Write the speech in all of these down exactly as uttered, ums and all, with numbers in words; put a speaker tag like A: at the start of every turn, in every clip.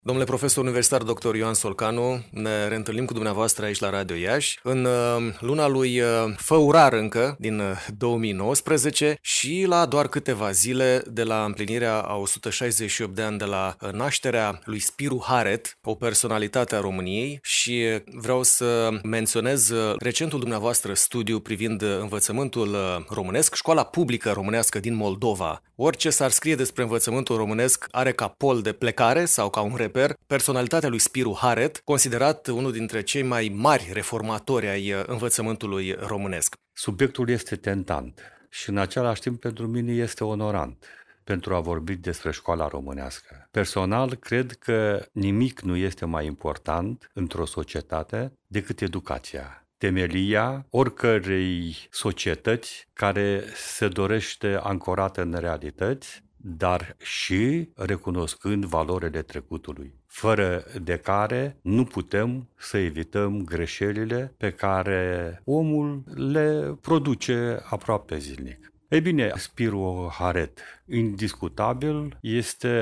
A: Domnule profesor universitar doctor Ioan Solcanu, ne reîntâlnim cu dumneavoastră aici la Radio Iași în luna lui Făurar încă, din două mii nouăsprezece și la doar câteva zile de la împlinirea a o sută șaizeci și opt de ani de la nașterea lui Spiru Haret, o personalitate a României, și vreau să menționez recentul dumneavoastră studiu privind învățământul românesc, școala publică românească din Moldova. Orice s-ar scrie despre învățământul românesc are ca pol de plecare sau ca un reper personalitatea lui Spiru Haret, considerat unul dintre cei mai mari reformatori ai învățământului românesc.
B: Subiectul este tentant și în același timp pentru mine este onorant pentru a vorbi despre școala românească. Personal, cred că nimic nu este mai important într-o societate decât educația. Temelia oricărei societăți care se dorește ancorată în realități, dar și recunoscând valorile trecutului, fără de care nu putem să evităm greșelile pe care omul le produce aproape zilnic. Ei bine, Spiru Haret, indiscutabil, este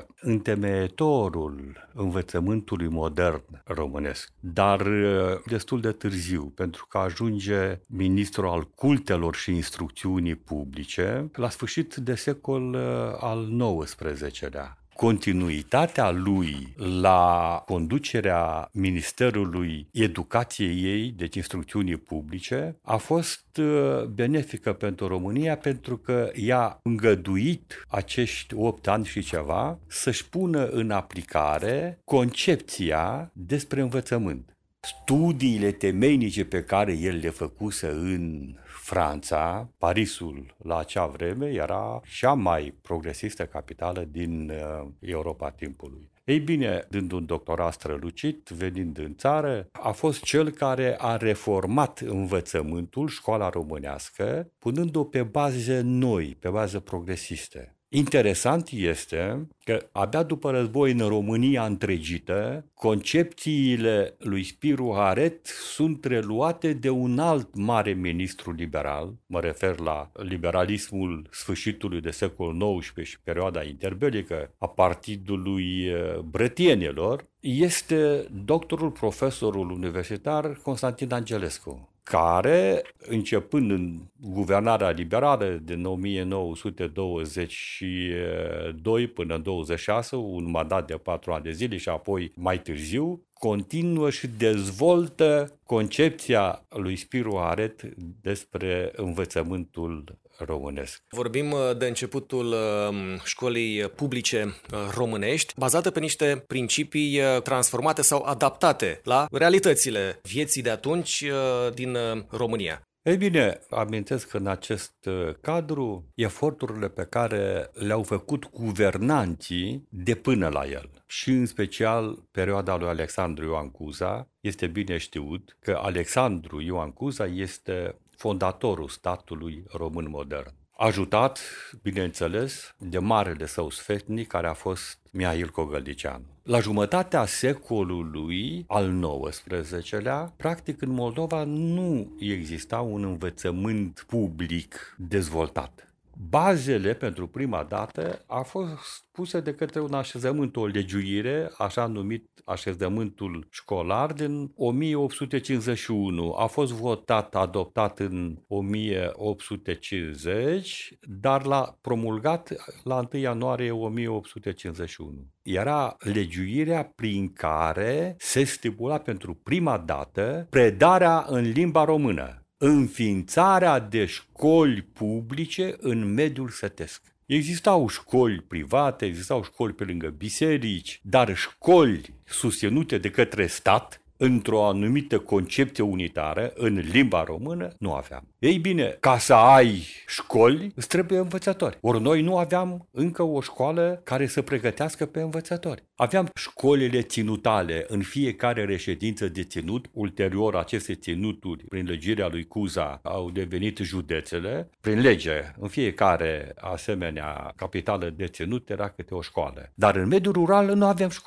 B: întemeietorul învățământului modern românesc, dar destul de târziu, pentru că ajunge ministru al cultelor și instrucțiunii publice la sfârșit de secol al nouăsprezecelea. Continuitatea lui la conducerea Ministerului Educației ei, deci instrucțiunii publice, a fost benefică pentru România pentru că i-a îngăduit acești opt ani și ceva să-și pună în aplicare concepția despre învățământ. Studiile temeinice pe care el le făcuse în Franța, Parisul la acea vreme era cea mai progresistă capitală din uh, Europa timpului. Ei bine, dând un doctorat strălucit, venind în țară, a fost cel care a reformat învățământul, școala românească, punând-o pe baze noi, pe baze progresiste. Interesant este că abia după război în România întregită, concepțiile lui Spiru Haret sunt reluate de un alt mare ministru liberal, mă refer la liberalismul sfârșitului de secol nouăsprezece și perioada interbelică a Partidului Brătienilor, este doctorul profesorul universitar Constantin Angelescu, care, începând în guvernarea liberală din o mie nouă sute douăzeci și doi până în douăzeci și șase, un mandat de patru ani de zile și apoi mai târziu, continuă și dezvoltă concepția lui Spiru Haret despre învățământul românesc.
A: Vorbim de începutul școlii publice românești, bazată pe niște principii transformate sau adaptate la realitățile vieții de atunci din România.
B: Ei bine, amintesc că în acest cadru, eforturile pe care le-au făcut guvernanții de până la el, și în special perioada lui Alexandru Ioan Cuza, este bine știut că Alexandru Ioan Cuza este fondatorul statului român modern. Ajutat, bineînțeles, de marele său sfetnic care a fost Mihail Cogălnicianu. La jumătatea secolului al nouăsprezecelea, practic în Moldova nu exista un învățământ public dezvoltat. Bazele pentru prima dată a fost puse de către un așezământ, o legiuire, așa numit așezământul școlar, din o mie opt sute cincizeci și unu. A fost votat, adoptat în o mie opt sute cincizeci, dar l-a promulgat la întâi ianuarie o mie opt sute cincizeci și unu. Era legiuirea prin care se stipula pentru prima dată predarea în limba română, înființarea de școli publice în mediul sătesc. Existau școli private, existau școli pe lângă biserici, dar școli susținute de către stat, într-o anumită concepție unitară, în limba română, nu aveam. Ei bine, ca să ai școli, îți trebuie învățători. Ori noi nu aveam încă o școală care să pregătească pe învățători. Aveam școlile ținutale în fiecare reședință de ținut. Ulterior, aceste ținuturi, prin legirea lui Cuza, au devenit județele. Prin lege, în fiecare asemenea capitală de ținut era câte o școală. Dar în mediul rural nu aveam școli.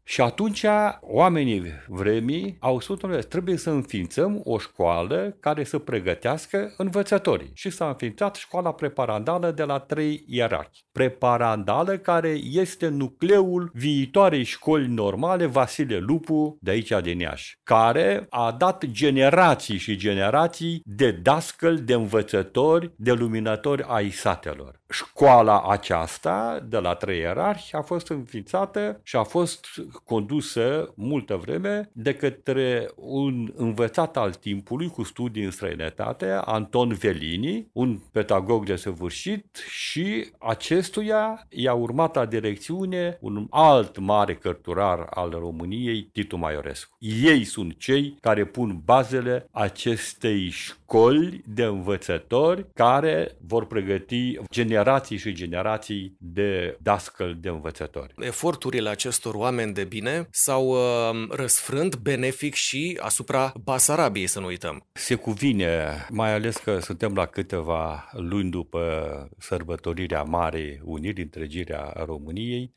B: Și atunci oamenii vremii au spus, trebuie să înființăm o școală care să pregătească învățătorii. Și s-a înființat școala preparandală de la trei ierarhi. Preparandală care este nucleul viitoarei școli normale Vasile Lupu de aici din Iași, care a dat generații și generații de dascăli, de învățători, de luminători ai satelor. Școala aceasta de la trei ierarhi a fost înființată și a fost condusă multă vreme de către un învățat al timpului cu studii în străinătate, Anton Velini, un pedagog desăvârșit, și acestuia i-a urmat la direcțiune un alt mare cărturar al României, Titu Maiorescu. Ei sunt cei care pun bazele acestei școli de învățători care vor pregăti generații și generații de dascăli de învățători.
A: Eforturile acestor oameni de bine s-au uh, răsfrânt benefic și asupra Basarabiei, să nu uităm.
B: Se cuvine, mai ales că suntem la câteva luni după sărbătorirea Marei Uniri, întregirea României,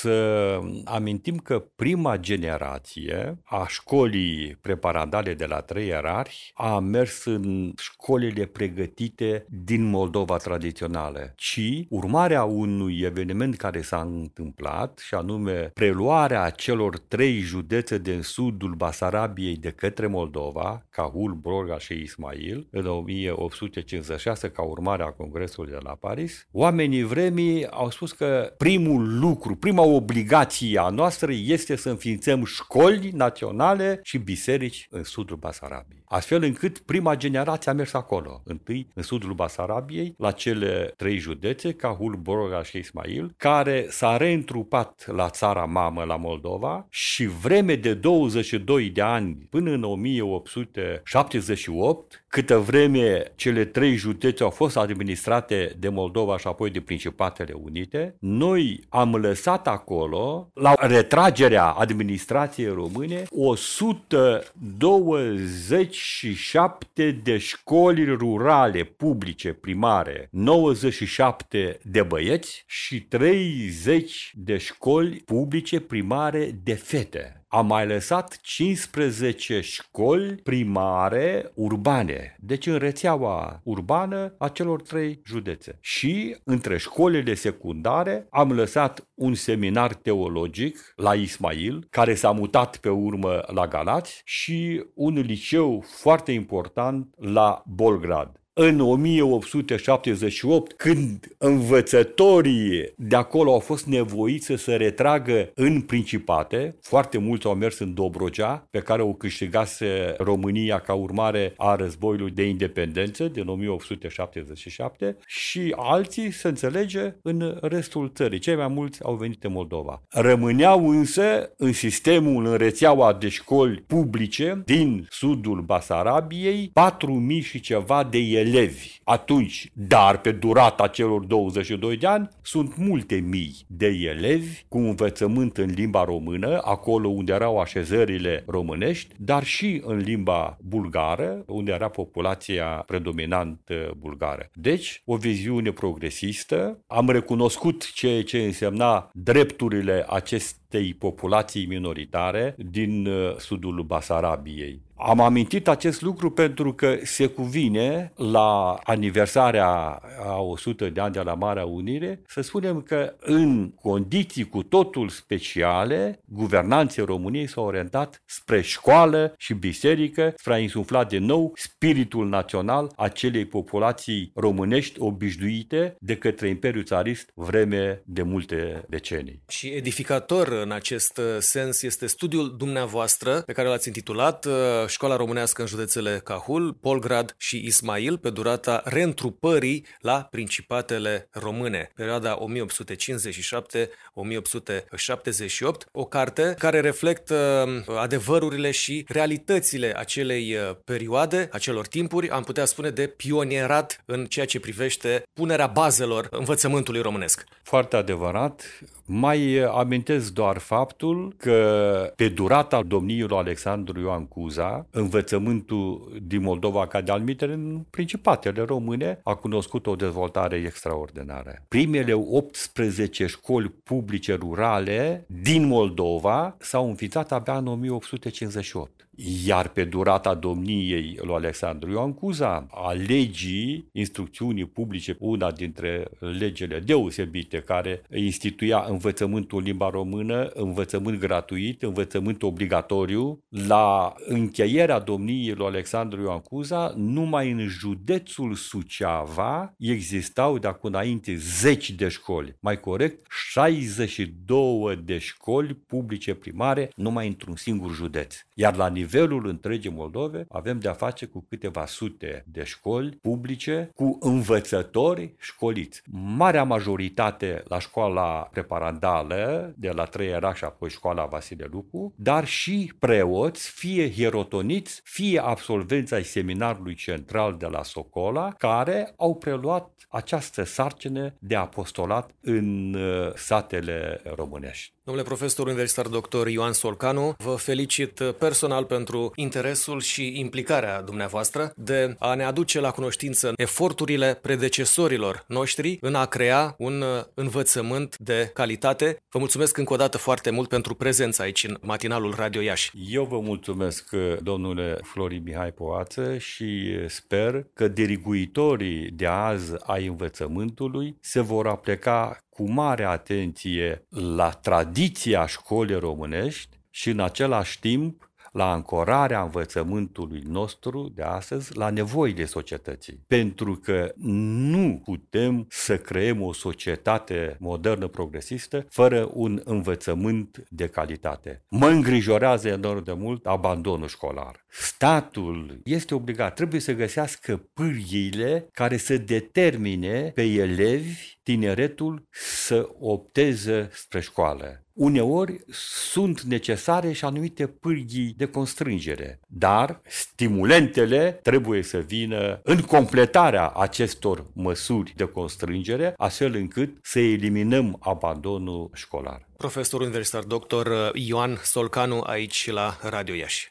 B: să amintim că prima generație a școlii preparandale de la trei ierarhi a mers în școlile pregătite din Moldova tradițională, ci urmarea unui eveniment care s-a întâmplat, și anume preluarea celor trei județe din sudul Basarabiei de către Moldova, Cahul, Brorga și Ismail, în o mie opt sute cincizeci și șase, ca urmare a Congresului de la Paris. Oamenii vremii au spus că primul lucru, prima obligație a noastră este să înființăm școli naționale și biserici în sudul Basarabiei. Astfel încât prima generație a mers acolo, întâi în sudul Basarabiei, la cele trei județe, Cahul, Brorga și Ismail, care s-a reîntrupat la țara mamă, la Moldova, și vreme de douăzeci și doi de ani, până în o mie opt sute șaptezeci și opt, câtă vreme cele trei județe au fost administrate de Moldova și apoi de Principatele Unite, noi am lăsat acolo, la retragerea administrației române, o sută douăzeci și șapte de școli rurale publice primare, nouăzeci și șapte de băieți și treizeci de școli publice primare de fete. Am mai lăsat cincisprezece școli primare urbane, deci în rețeaua urbană a celor trei județe. Și între școlile secundare am lăsat un seminar teologic la Ismail, care s-a mutat pe urmă la Galați, și un liceu foarte important la Bolgrad. În o mie opt sute șaptezeci și opt, când învățătorii de acolo au fost nevoiți să se retragă în Principate, foarte mulți au mers în Dobrogea, pe care o câștigase România ca urmare a războiului de independență din o mie opt sute șaptezeci și șapte, și alții, se înțelege, în restul țării. Cei mai mulți au venit în Moldova. Rămâneau însă în sistemul, în rețeaua de școli publice din sudul Basarabiei, patru mii și ceva de elevi. Atunci, dar pe durata celor douăzeci și doi de ani, sunt multe mii de elevi cu învățământ în limba română, acolo unde erau așezările românești, dar și în limba bulgară, unde era populația predominant bulgară. Deci, o viziune progresistă. Am recunoscut ceea ce însemna drepturile acestei populații minoritare din sudul Basarabiei. Am amintit acest lucru pentru că se cuvine la aniversarea a o sută de ani de la Marea Unire să spunem că în condiții cu totul speciale, guvernanții României s-au orientat spre școală și biserică, spre a insufla din nou spiritul național acelei populații românești obișnuite de către Imperiul Țarist vreme de multe decenii.
A: Și edificator în acest sens este studiul dumneavoastră pe care l-ați intitulat Școala Românească în județele Cahul, Bolgrad și Ismail pe durata reîntrupării la Principatele Române, perioada o mie opt sute cincizeci și șapte - o mie opt sute șaptezeci și opt, o carte care reflectă adevărurile și realitățile acelei perioade, acelor timpuri, am putea spune de pionierat în ceea ce privește punerea bazelor învățământului românesc.
B: Foarte adevărat. Mai amintesc doar doar faptul că pe durata domniei lui Alexandru Ioan Cuza, învățământul din Moldova, ca de alminteri în Principatele Române, a cunoscut o dezvoltare extraordinară. Primele optsprezece școli publice rurale din Moldova s-au înființat abia în o mie opt sute cincizeci și opt. Iar pe durata domniei lui Alexandru Ioan Cuza, a legii instrucțiunii publice, una dintre legile deosebite care instituia învățământul limba română, învățământ gratuit, învățământ obligatoriu, la încheierea domniei lui Alexandru Ioan Cuza, numai în județul Suceava existau de acum înainte zeci de școli, mai corect șaizeci și două de școli publice primare numai într-un singur județ. Iar la nivelul întregii Moldove avem de-a face cu câteva sute de școli publice cu învățători școliți. Marea majoritate la școala preparandală de la Trăieraș și apoi școala Vasile Lupu, dar și preoți, fie hierotoniți, fie absolvenți ai seminarului central de la Socola, care au preluat această sarcină de apostolat în satele românești.
A: Domnule profesor universitar doctor Ioan Solcanu, vă felicit personal pentru interesul și implicarea dumneavoastră de a ne aduce la cunoștință eforturile predecesorilor noștri în a crea un învățământ de calitate. Vă mulțumesc încă o dată foarte mult pentru prezența aici în matinalul Radio Iași.
B: Eu vă mulțumesc, domnule Florin Mihai Poață, și sper că diriguitorii de azi ai învățământului se vor apleca cu mare atenție la tradiția școlii românești și în același timp la ancorarea învățământului nostru de astăzi la nevoile societății. Pentru că nu putem să creăm o societate modernă progresistă fără un învățământ de calitate. Mă îngrijorează enorm de mult abandonul școlar. Statul este obligat, trebuie să găsească pârghiile care să determine pe elevi tineretul să opteze spre școală. Uneori sunt necesare și anumite pârghii de constrângere, dar stimulentele trebuie să vină în completarea acestor măsuri de constrângere, astfel încât să eliminăm abandonul școlar.
A: Profesor universitar doctor Ioan Solcanu aici la Radio Iași.